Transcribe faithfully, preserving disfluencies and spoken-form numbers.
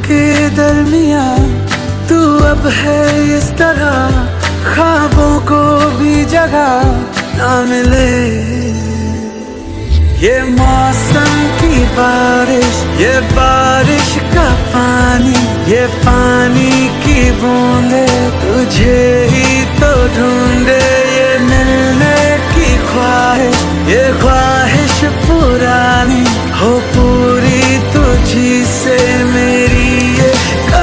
के दरमिया तू अब है इस तरह, ख्वाबों को भी जगह ना मिले। ये मौसम की बारिश, ये बारिश का पानी, ये पानी की बूंदे तुझे ही तो ढूंढे। ये मिलने की ख्वाहिश, ये ख्वाहिश पुरानी हो